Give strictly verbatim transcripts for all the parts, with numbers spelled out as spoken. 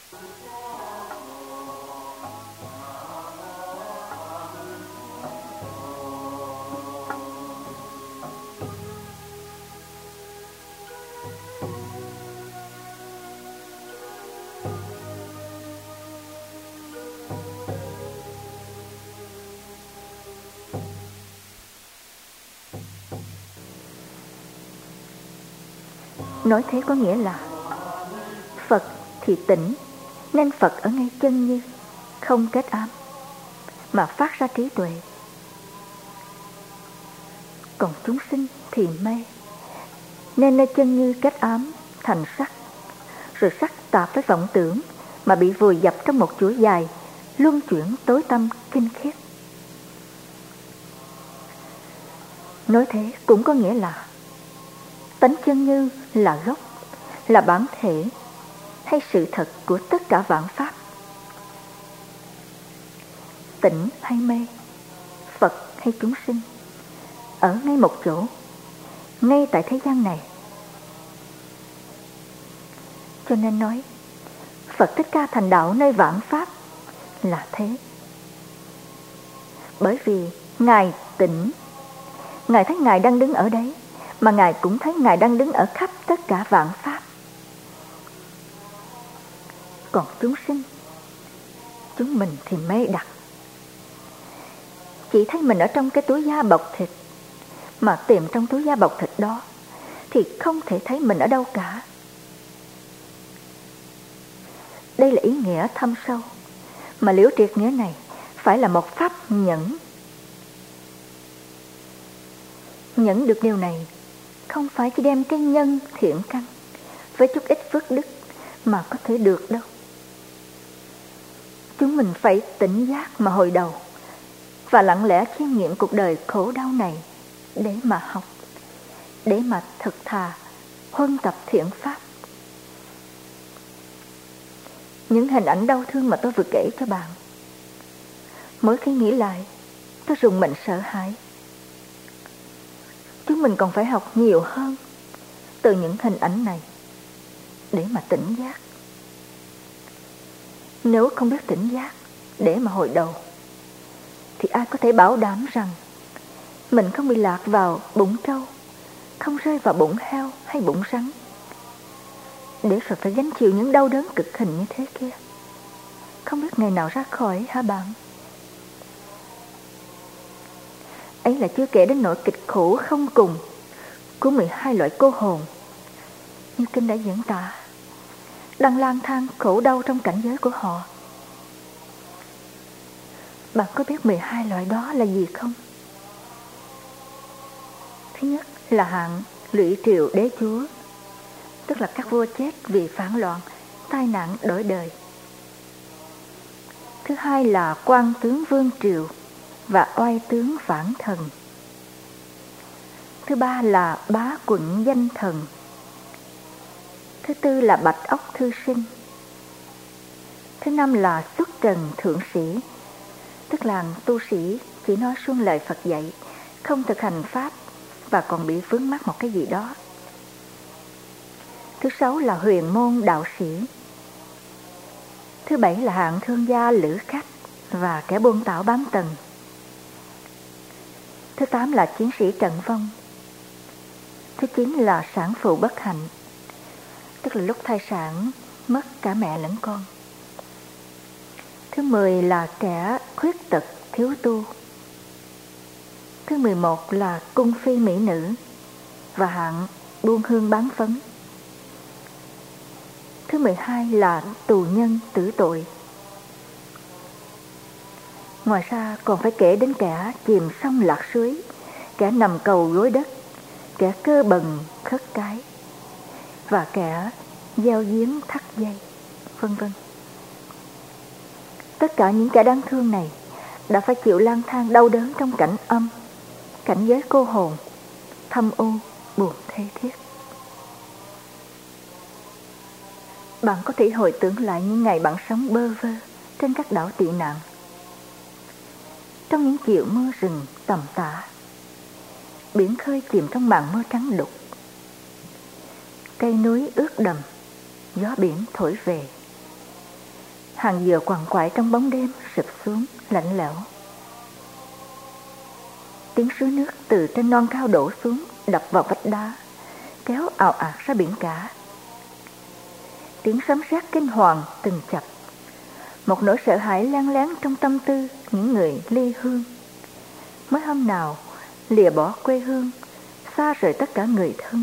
Nói thế có nghĩa là Phật thì tỉnh, nên Phật ở ngay chân như, không kết ám, mà phát ra trí tuệ. Còn chúng sinh thì mê, nên nơi chân như kết ám thành sắc, rồi sắc tạp với vọng tưởng, mà bị vùi dập trong một chuỗi dài, luân chuyển tối tăm kinh khiết. Nói thế cũng có nghĩa là tánh chân như là gốc, là bản thể hay sự thật của tất cả vạn pháp. Tỉnh hay mê, Phật hay chúng sinh, ở ngay một chỗ, ngay tại thế gian này. Cho nên nói Phật Thích Ca thành đạo nơi vạn pháp là thế. Bởi vì Ngài tỉnh, Ngài thấy Ngài đang đứng ở đấy, mà Ngài cũng thấy Ngài đang đứng ở khắp tất cả vạn pháp. Còn chúng sinh, chúng mình thì mê đặc, chỉ thấy mình ở trong cái túi da bọc thịt, mà tìm trong túi da bọc thịt đó thì không thể thấy mình ở đâu cả. Đây là ý nghĩa thâm sâu, mà liễu triệt nghĩa này phải là một pháp nhẫn. Nhẫn được điều này không phải chỉ đem cái nhân thiện căn với chút ít phước đức mà có thể được đâu. Chúng mình phải tỉnh giác mà hồi đầu, và lặng lẽ chiêm nghiệm cuộc đời khổ đau này để mà học, để mà thực thà huân tập thiện pháp. Những hình ảnh đau thương mà tôi vừa kể cho bạn, mỗi khi nghĩ lại tôi rùng mình sợ hãi. Chúng mình còn phải học nhiều hơn từ những hình ảnh này để mà tỉnh giác. Nếu không biết tỉnh giác để mà hồi đầu, thì ai có thể bảo đảm rằng mình không bị lạc vào bụng trâu, không rơi vào bụng heo hay bụng rắn, để rồi phải gánh chịu những đau đớn cực hình như thế kia, không biết ngày nào ra khỏi hả bạn? Ấy là chưa kể đến nỗi kịch khổ không cùng của mười hai loại cô hồn, như kinh đã diễn tả, đang lang thang khổ đau trong cảnh giới của họ. Bạn có biết mười hai loại đó là gì không? Thứ nhất là hạng lụy triều đế chúa, tức là các vua chết vì phản loạn, tai nạn đổi đời. Thứ hai là quan tướng vương triều và oai tướng phản thần. Thứ ba là bá quận danh thần. Thứ tư là bạch ốc thư sinh. Thứ năm là xuất trần thượng sĩ, tức là tu sĩ chỉ nói suông lời Phật dạy, không thực hành pháp và còn bị vướng mắc một cái gì đó. Thứ sáu là huyền môn đạo sĩ. Thứ bảy là hạng thương gia lữ khách và kẻ buôn tảo bán tần. Thứ tám là chiến sĩ trận vong. Thứ chín là sản phụ bất hạnh, tức là lúc thai sản mất cả mẹ lẫn con. Thứ mười là kẻ khuyết tật thiếu tu. Thứ mười một là cung phi mỹ nữ và hạng buôn hương bán phấn. Thứ mười hai là tù nhân tử tội. Ngoài ra còn phải kể đến kẻ chìm sông lạc suối, kẻ nằm cầu gối đất, kẻ cơ bần khất cái và kẻ gieo giếng thắt dây, vân vân. Tất cả những kẻ đáng thương này đã phải chịu lang thang đau đớn trong cảnh âm, cảnh giới cô hồn, thâm u, buồn thê thiết. Bạn có thể hồi tưởng lại những ngày bạn sống bơ vơ trên các đảo tị nạn, trong những chiều mưa rừng tầm tã, biển khơi chìm trong màn mưa trắng đục, cây núi ướt đầm, gió biển thổi về, Hàng dừa quằn quại trong bóng đêm sụp xuống lạnh lẽo. Tiếng suối nước từ trên non cao đổ xuống, đập vào vách đá, kéo ào ạt ra biển cả. Tiếng sấm sét kinh hoàng từng chập. Một nỗi sợ hãi len lén trong tâm tư những người ly hương. Mới hôm nào lìa bỏ quê hương, xa rời tất cả người thân.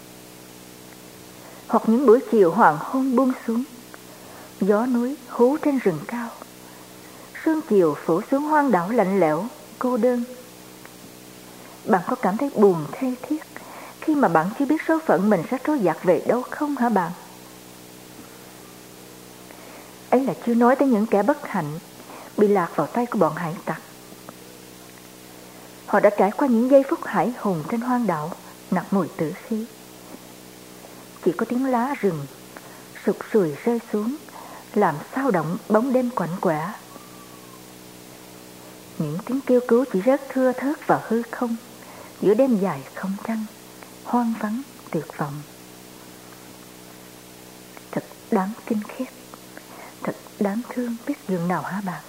Hoặc những buổi chiều hoàng hôn buông xuống, gió núi hú trên rừng cao, sương chiều phủ xuống hoang đảo lạnh lẽo, cô đơn. Bạn có cảm thấy buồn thê thiết khi mà bạn chưa biết số phận mình sẽ trôi dạt về đâu không hả bạn? Ấy là chưa nói tới những kẻ bất hạnh bị lạc vào tay của bọn hải tặc. Họ đã trải qua những giây phút hải hùng trên hoang đảo nặc mùi tử khí. Chỉ có tiếng lá rừng sụt sùi rơi xuống, làm xao động bóng đêm quạnh quẻ. Những tiếng kêu cứu chỉ rớt thưa thớt vào hư không, giữa đêm dài không trăng, hoang vắng tuyệt vọng. Thật đáng kinh khiếp, thật đáng thương biết dường nào hả bạn?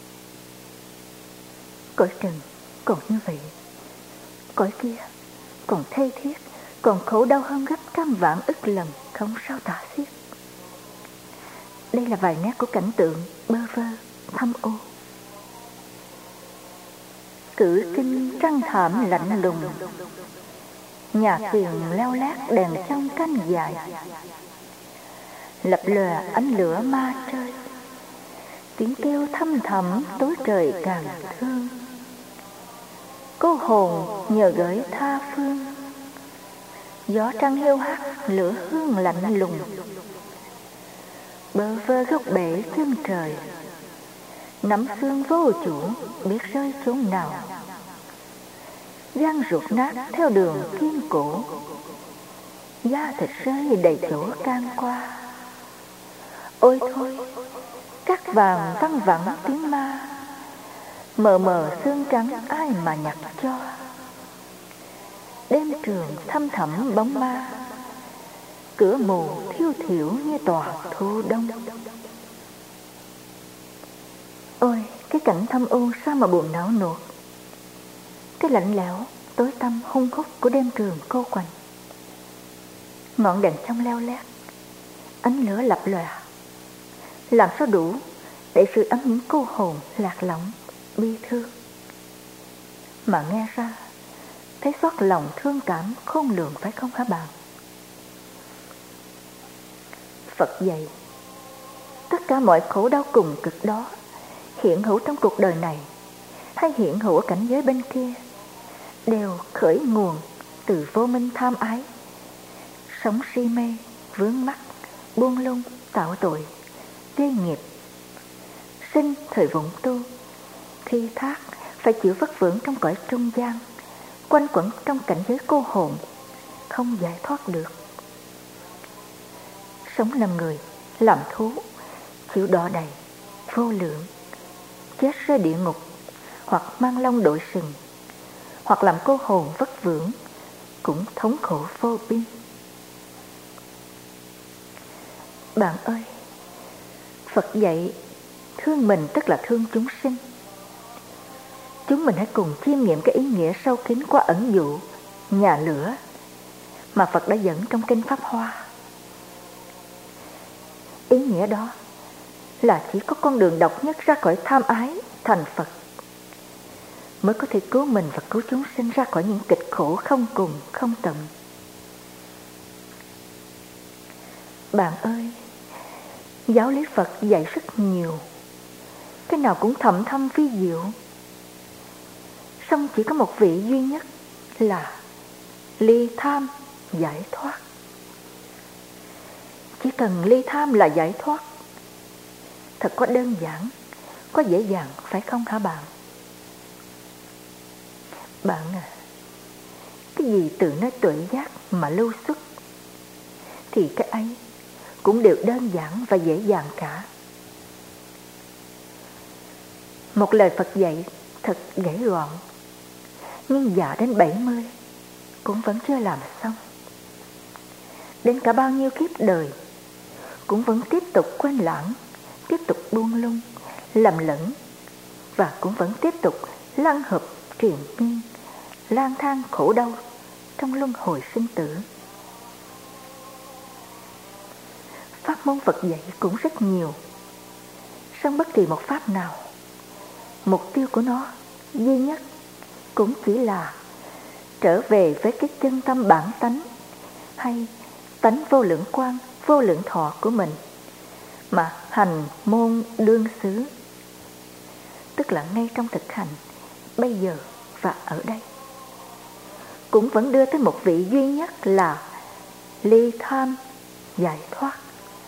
Cõi trần còn như vậy, cõi kia còn thê thiết, còn khổ đau hơn gấp trăm vạn ức lần, không sao tả xiết. Đây là vài nét của cảnh tượng bơ vơ, thâm ô. Cử kinh trăng thảm lạnh lùng, nhà thuyền leo lát đèn trong canh dài, lập lòe ánh lửa ma trời, tiếng kêu thâm thẳm tối trời càng thương. Cô hồn nhờ gửi tha phương, gió trăng hiu hắt lửa hương lạnh lùng, bơ vơ góc bể chân trời, nắm xương vô chủ biết rơi chốn nào. Gan ruột nát theo đường kiên cổ, da thịt rơi đầy chỗ can qua. Ôi thôi, cát vàng văng vẳng tiếng ma, mờ mờ xương trắng ai mà nhặt cho. Đêm trường thăm thẳm bóng ma, cửa mù thiêu thiểu như tòa thu đông. Ôi, cái cảnh thâm u sao mà buồn não nuột. Cái lạnh lẽo, tối tăm hung hút của đêm trường cô quạnh. Ngọn đèn trong leo lét, ánh lửa lập lòe, làm sao đủ để sưởi ấm những cô hồn lạc lõng, bi thương. Mà nghe ra, thấy xót lòng thương cảm khôn lường phải không hả bạn? Phật dạy, tất cả mọi khổ đau cùng cực đó, hiện hữu trong cuộc đời này hay hiện hữu ở cảnh giới bên kia, đều khởi nguồn từ vô minh tham ái, sống si mê, vướng mắc, buông lung, tạo tội, gây nghiệp. Sinh thời vụng tu, thi thác phải chịu vất vưởng trong cõi trung gian, quanh quẩn trong cảnh giới cô hồn, không giải thoát được. Sống làm người, làm thú, chịu đọa đầy, vô lượng, chết rơi địa ngục, hoặc mang long đội sừng, hoặc làm cô hồn vất vưởng, cũng thống khổ vô biên. Bạn ơi, Phật dạy thương mình tức là thương chúng sinh. Chúng mình hãy cùng chiêm nghiệm cái ý nghĩa sâu kín qua ẩn dụ nhà lửa mà Phật đã dẫn trong kinh Pháp Hoa. Ý nghĩa đó là chỉ có con đường độc nhất ra khỏi tham ái thành Phật mới có thể cứu mình và cứu chúng sinh ra khỏi những kịch khổ không cùng không tận. Bạn ơi, giáo lý Phật dạy rất nhiều, cái nào cũng thầm thâm vi diệu. Song chỉ có một vị duy nhất là ly tham giải thoát. Chỉ cần ly tham là giải thoát. Thật có đơn giản, có dễ dàng phải không hả bạn? Bạn à, cái gì từ nơi tuệ giác mà lưu xuất thì cái ấy cũng đều đơn giản và dễ dàng cả. Một lời Phật dạy thật gãy gọn, nhưng già đến bảy mươi cũng vẫn chưa làm xong. Đến cả bao nhiêu kiếp đời cũng vẫn tiếp tục quên lãng, tiếp tục buông lung, lầm lẫn, và cũng vẫn tiếp tục lăn hợp triền miên, lang thang khổ đau trong luân hồi sinh tử. Pháp môn Phật dạy cũng rất nhiều, song bất kỳ một pháp nào, mục tiêu của nó duy nhất cũng chỉ là trở về với cái chân tâm bản tánh hay tánh vô lượng quang, vô lượng thọ của mình mà hành môn đương xứ, tức là ngay trong thực hành bây giờ và ở đây, cũng vẫn đưa tới một vị duy nhất là ly tham giải thoát.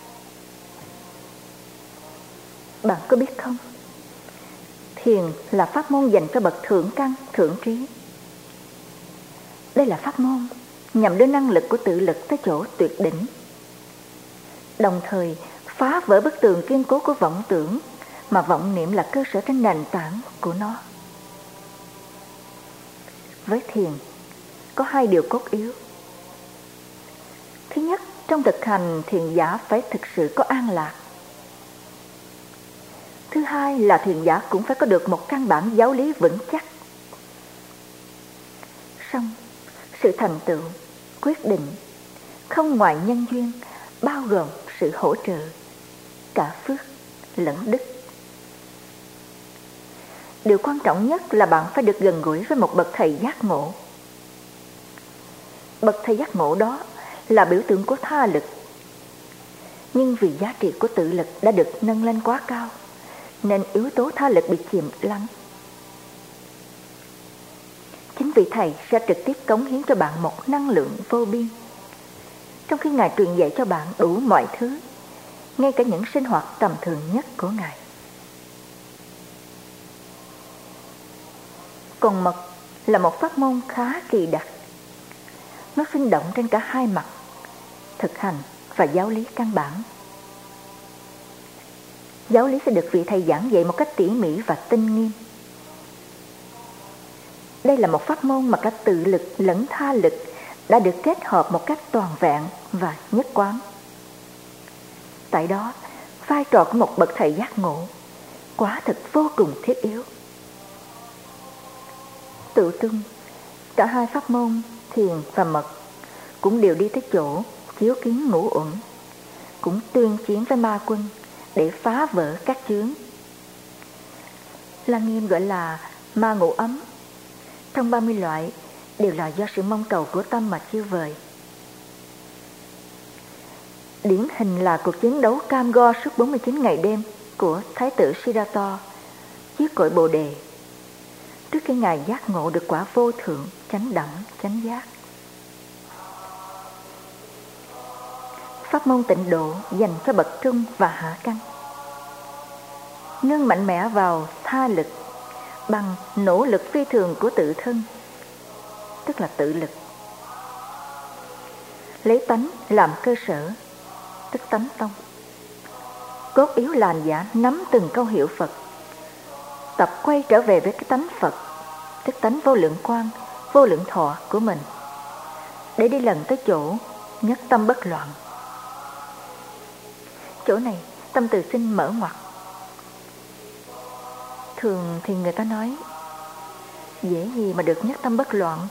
Bạn có biết không, thiền là pháp môn dành cho bậc thượng căn, thượng trí. Đây là pháp môn nhằm đưa năng lực của tự lực tới chỗ tuyệt đỉnh, đồng thời phá vỡ bức tường kiên cố của vọng tưởng mà vọng niệm là cơ sở trên nền tảng của nó. Với thiền có hai điều cốt yếu. Thứ nhất, trong thực hành thiền giả phải thực sự có an lạc. Thứ hai là thiền giả cũng phải có được một căn bản giáo lý vững chắc. Song sự thành tựu, quyết định không ngoài nhân duyên, bao gồm sự hỗ trợ cả phước lẫn đức. Điều quan trọng nhất là bạn phải được gần gũi với một bậc thầy giác ngộ. Bậc thầy giác ngộ đó là biểu tượng của tha lực, nhưng vì giá trị của tự lực đã được nâng lên quá cao nên yếu tố tha lực bị chìm lắng. Chính vị thầy sẽ trực tiếp cống hiến cho bạn một năng lượng vô biên, trong khi Ngài truyền dạy cho bạn đủ mọi thứ, ngay cả những sinh hoạt tầm thường nhất của Ngài. Còn mật là một pháp môn khá kỳ đặc. Nó sinh động trên cả hai mặt, thực hành và giáo lý căn bản. Giáo lý sẽ được vị thầy giảng dạy một cách tỉ mỉ và tinh nghiêm. Đây là một pháp môn mà cả tự lực lẫn tha lực đã được kết hợp một cách toàn vẹn và nhất quán. Tại đó, vai trò của một bậc thầy giác ngộ quả thực vô cùng thiết yếu. Tự tung, cả hai pháp môn thiền và mật cũng đều đi tới chỗ chiếu kiến ngũ uẩn, cũng tuyên chiến với ma quân để phá vỡ các chướng. Lăng Nghiêm gọi là ma ngũ ấm. Trong ba mươi loại đều là do sự mong cầu của tâm mà chiêu vời. Điển hình là cuộc chiến đấu cam go suốt bốn mươi chín ngày đêm của Thái tử Siddhartha dưới cội Bồ Đề, trước khi Ngài giác ngộ được quả vô thượng chánh đẳng chánh giác. Pháp môn tịnh độ dành cho bậc trung và hạ căn, nương mạnh mẽ vào tha lực bằng nỗ lực phi thường của tự thân, tức là tự lực. Lấy tánh làm cơ sở, tức tánh tông. Cốt yếu là hành giả nắm từng câu hiệu Phật, tập quay trở về với cái tánh Phật, tức tánh vô lượng quang, vô lượng thọ của mình, để đi lần tới chỗ nhất tâm bất loạn. Chỗ này tâm từ sinh mở ngoặt. Thường thì người ta nói dễ gì mà được nhất tâm bất loạn.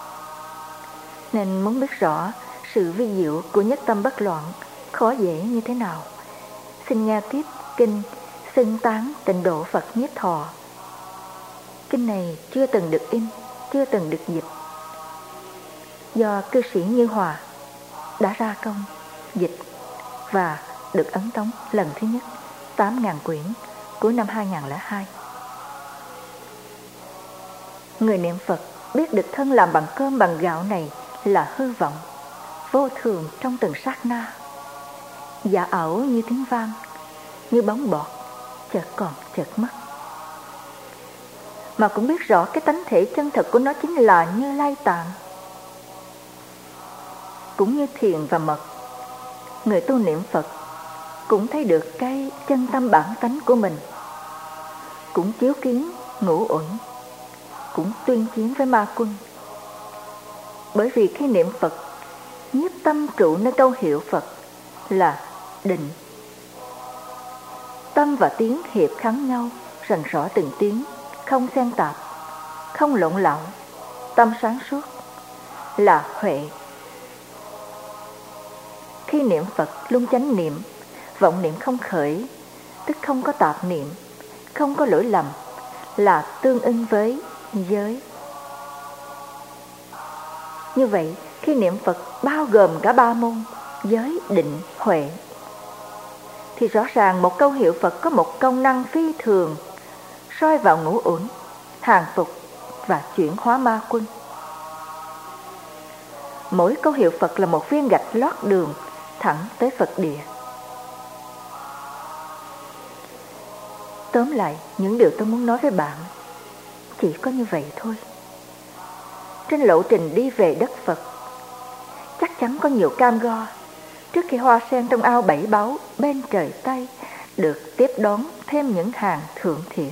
Nên muốn biết rõ sự vi diệu của nhất tâm bất loạn khó dễ như thế nào, xin nghe tiếp kinh Xưng Tán Tịnh Độ Phật Nhiếp Thọ. Kinh này chưa từng được in, chưa từng được dịch, do cư sĩ Như Hòa đã ra công dịch và được ấn tống lần thứ nhất, tám nghìn quyển, cuối năm hai nghìn lẻ hai. Người niệm Phật biết được thân làm bằng cơm bằng gạo này là hư vọng, vô thường trong từng sát na, giả ảo như tiếng vang, như bóng bọt, chợt còn chợt mất. Mà cũng biết rõ cái tánh thể chân thật của nó chính là Như Lai Tạng. Cũng như thiền và mật, người tu niệm Phật cũng thấy được cái chân tâm bản tánh của mình, cũng chiếu kiến ngũ uẩn, cũng tuyên chiến với ma quân. Bởi vì khi niệm Phật, nhiếp tâm trụ nơi câu hiệu Phật là định. tâm và tiếng hiệp khắng nhau, rành rõ từng tiếng, không xen tạp, không lộn lạo, tâm sáng suốt là huệ. Khi niệm Phật luôn chánh niệm, vọng niệm không khởi, tức không có tạp niệm, không có lỗi lầm, là tương ưng với giới. Như vậy, khi niệm Phật bao gồm cả ba môn giới, định, huệ, thì rõ ràng một câu hiệu Phật có một công năng phi thường, soi vào ngũ uẩn, hàng phục và chuyển hóa ma quân. Mỗi câu hiệu Phật là một viên gạch lót đường thẳng tới Phật địa. Tóm lại, những điều tôi muốn nói với bạn chỉ có như vậy thôi. Trên lộ trình đi về đất Phật, chắc chắn có nhiều cam go trước khi hoa sen trong ao bảy báu bên trời Tây được tiếp đón thêm những hàng thượng thiện.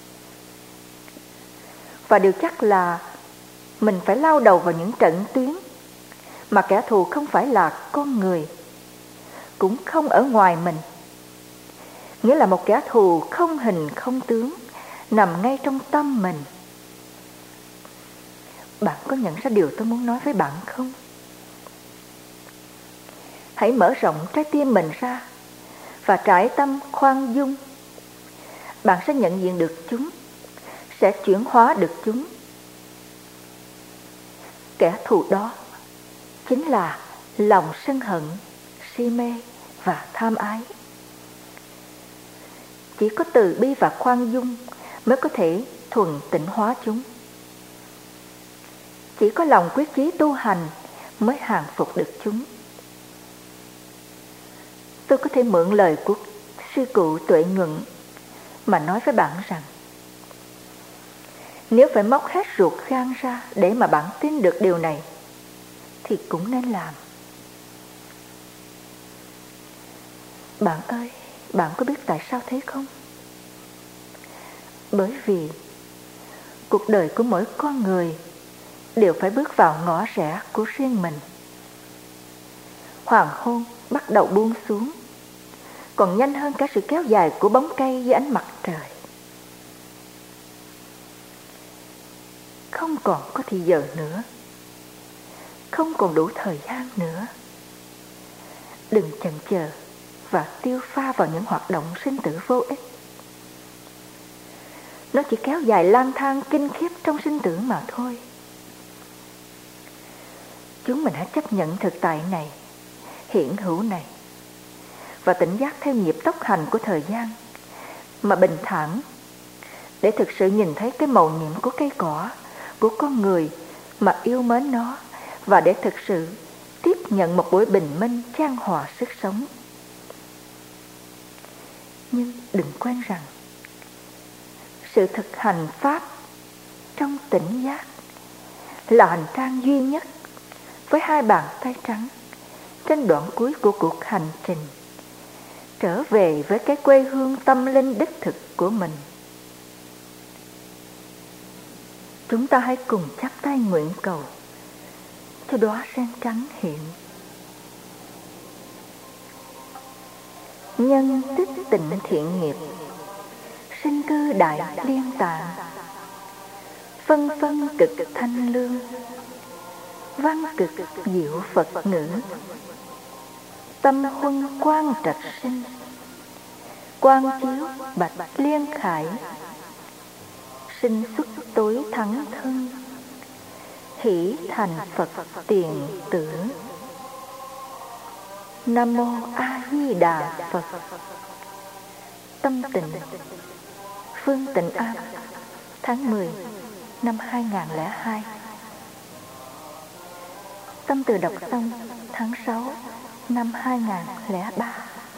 Và điều chắc là mình phải lao đầu vào những trận tuyến mà kẻ thù không phải là con người, cũng không ở ngoài mình. Nghĩa là một kẻ thù không hình không tướng, nằm ngay trong tâm mình. Bạn có nhận ra điều tôi muốn nói với bạn không? Hãy mở rộng trái tim mình ra và trải tâm khoan dung. Bạn sẽ nhận diện được chúng, sẽ chuyển hóa được chúng. Kẻ thù đó chính là lòng sân hận, si mê và tham ái. Chỉ có từ bi và khoan dung mới có thể thuần tịnh hóa chúng. Chỉ có lòng quyết chí tu hành mới hàng phục được chúng. Tôi có thể mượn lời của sư cụ Tuệ Nhuận mà nói với bạn rằng, nếu phải móc hết ruột gan ra để mà bạn tin được điều này, thì cũng nên làm. Bạn ơi, bạn có biết tại sao thế không? Bởi vì cuộc đời của mỗi con người đều phải bước vào ngõ rẽ của riêng mình. Hoàng hôn bắt đầu buông xuống, còn nhanh hơn cả sự kéo dài của bóng cây dưới ánh mặt trời. Không còn có thì giờ nữa, không còn đủ thời gian nữa. Đừng chần chờ và tiêu pha vào những hoạt động sinh tử vô ích. Nó chỉ kéo dài lang thang kinh khiếp trong sinh tử mà thôi. Chúng mình hãy chấp nhận thực tại này, hiện hữu này, và tỉnh giác theo nhịp tốc hành của thời gian, mà bình thản, để thực sự nhìn thấy cái màu nhiệm của cây cỏ, của con người mà yêu mến nó, và để thực sự tiếp nhận một buổi bình minh chan hòa sức sống. Nhưng đừng quên rằng, sự thực hành Pháp trong tỉnh giác là hành trang duy nhất với hai bàn tay trắng trên đoạn cuối của cuộc hành trình trở về với cái quê hương tâm linh đích thực của mình. Chúng ta hãy cùng chắp tay nguyện cầu cho đóa sen trắng hiện. Nhân tích tịnh thiện nghiệp, sinh cư đại liên tạng, phân phân cực thanh lương, văn cực diệu Phật ngữ, tâm huân quang trạch sinh, quang chiếu bạch liên khải, sinh xuất tối thắng thân, hỷ thành Phật tiền tử. Nam mô A Di Đà Phật. Tâm Tịnh, Phương Tịnh An, tháng mười năm hai nghìn không trăm lẻ hai. Tâm Từ đọc xong tháng sáu năm hai nghìn không trăm lẻ ba.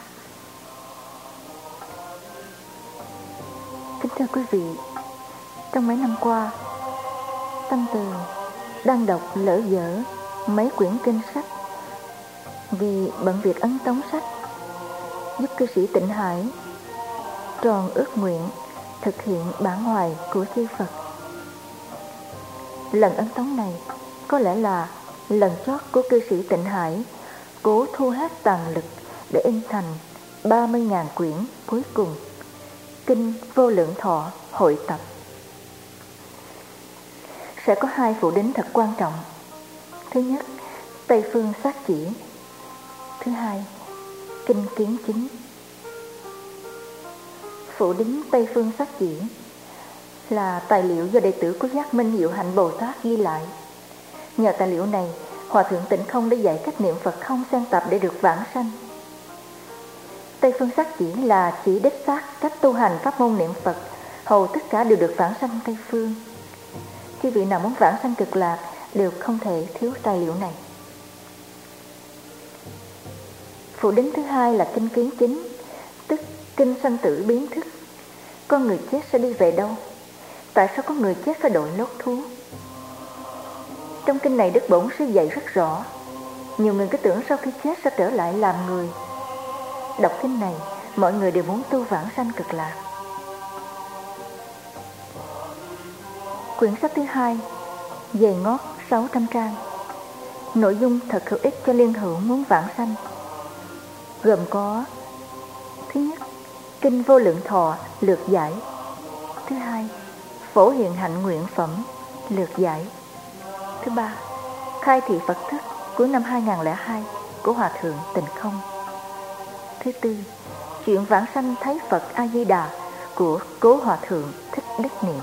Kính thưa quý vị, trong mấy năm qua, Tâm Từ đang đọc lỡ dở mấy quyển kinh sách vì bận việc ấn tống sách, giúp cư sĩ Tịnh Hải tròn ước nguyện thực hiện bản hoài của chư Phật. Lần ấn tống này có lẽ là lần chót của cư sĩ Tịnh Hải cố thu hết tàn lực để in thành ba mươi nghìn quyển cuối cùng Kinh Vô Lượng Thọ hội tập. Sẽ có hai phụ đính thật quan trọng. Thứ nhất, Tây Phương Sát Chỉ. Thứ hai, Kinh Kiến Chính. Phụ đính Tây Phương Sát Chỉ là tài liệu do đệ tử của Giác Minh Diệu Hạnh Bồ Tát ghi lại. Nhờ tài liệu này, Hòa Thượng Tịnh Không đã dạy cách niệm Phật không xen tạp để được vãng sanh. Tây Phương Sát Chỉ là chỉ đích xác cách tu hành pháp môn niệm Phật, hầu tất cả đều được vãng sanh Tây Phương. Khi vị nào muốn vãng sanh Cực Lạc đều không thể thiếu tài liệu này. Phụ đính thứ hai là Kinh Kiến Chính, tức kinh sanh tử biến thức. Con người chết sẽ đi về đâu? Tại sao có người chết phải đội lốt thú? Trong kinh này Đức Bổn Sư dạy rất rõ. Nhiều người cứ tưởng sau khi chết sẽ trở lại làm người. Đọc kinh này, mọi người đều muốn tu vãng sanh Cực Lạc. Quyển sách thứ hai, dày ngót sáu trăm trang. Nội dung thật hữu ích cho liên hữu muốn vãng sanh. Gồm có: thứ nhất, Kinh Vô Lượng Thọ lược giải. Thứ hai, Phổ Hiền Hạnh Nguyện Phẩm lược giải. Thứ ba, Khai Thị Phật Thức cuối năm hai không không hai của Hòa Thượng Tịnh Không. Thứ tư, Chuyện vãng sanh thấy Phật A Di Đà của Cố Hòa Thượng Thích Đức Niệm.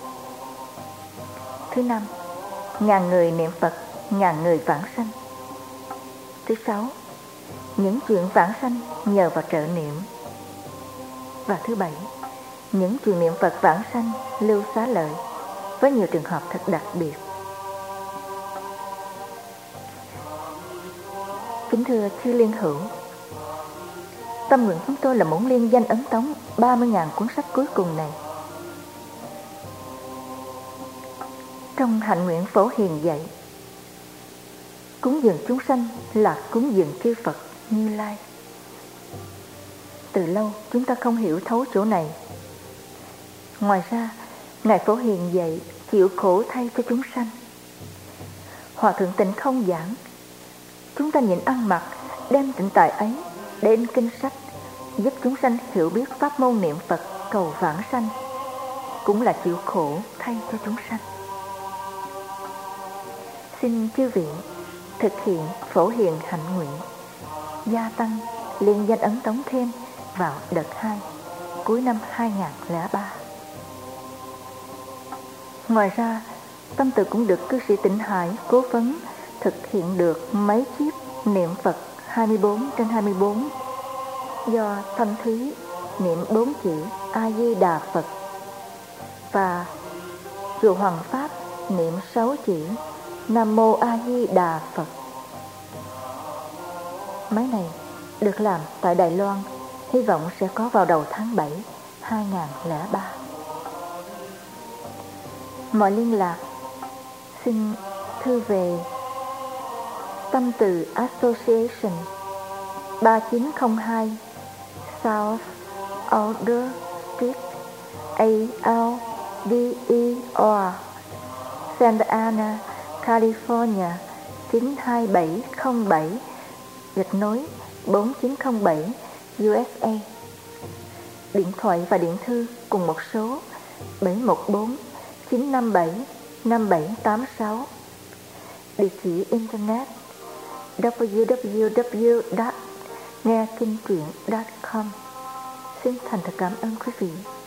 Thứ năm, Ngàn người niệm Phật, ngàn người vãng sanh. Thứ sáu, Những chuyện vãng sanh nhờ vào trợ niệm. Và thứ bảy, Những chuyện niệm Phật vãng sanh lưu xá lợi, với nhiều trường hợp thật đặc biệt. Kính thưa chư liên hữu, tâm nguyện chúng tôi là muốn liên danh ấn tống ba mươi nghìn cuốn sách cuối cùng này. Trong hạnh nguyện Phổ Hiền dạy, cúng dường chúng sanh là cúng dường chư Phật Như Lai. Từ lâu chúng ta không hiểu thấu chỗ này. Ngoài ra, Ngài Phổ Hiền dạy chịu khổ thay cho chúng sanh. Hòa Thượng Tịnh Không giảng, chúng ta nhịn ăn mặc, đem tịnh tài ấy đến kinh sách, giúp chúng sanh hiểu biết pháp môn niệm Phật cầu vãng sanh, cũng là chịu khổ thay cho chúng sanh. Xin chư vị thực hiện Phổ Hiền hạnh nguyện, gia tăng liên danh ấn tống thêm vào đợt hai cuối năm hai không không ba. Ngoài ra, Tâm Từ cũng được cư sĩ Tịnh Hải cố vấn thực hiện được mấy chiếc niệm Phật hai mươi bốn trên hai mươi bốn do Thanh Thúy niệm bốn chữ A Di Đà Phật và chùa Hoàng Pháp niệm sáu chữ Nam Mô A Di Đà Phật. Máy này được làm tại Đài Loan, hy vọng sẽ có vào đầu tháng bảy hai không không ba. Mọi liên lạc xin thư về Tâm Từ Association, ba chín không hai South Alder Street, A L D E R, Santa Ana, California chín hai bảy không bảy, gạch nối bốn chín không bảy, U S A. Điện thoại và điện thư cùng một số bảy một bốn chín năm bảy năm bảy tám sáu. Địa chỉ internet w w w chấm nghe kinh truyện chấm com. Xin thành thật cảm ơn quý vị.